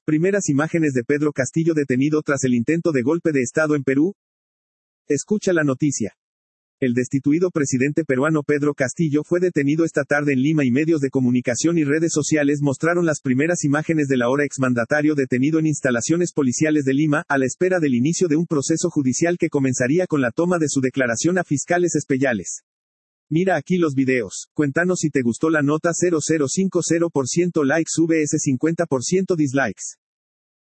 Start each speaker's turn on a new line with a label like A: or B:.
A: Primeras imágenes de Pedro Castillo detenido tras el intento de golpe de Estado en Perú. Escucha la noticia. El destituido presidente peruano Pedro Castillo fue detenido esta tarde en Lima y medios de comunicación y redes sociales mostraron las primeras imágenes del ahora exmandatario detenido en instalaciones policiales de Lima, a la espera del inicio de un proceso judicial que comenzaría con la toma de su declaración a fiscales especiales. Mira aquí los videos. Cuéntanos si te gustó la nota. 0050% likes vs 50% dislikes.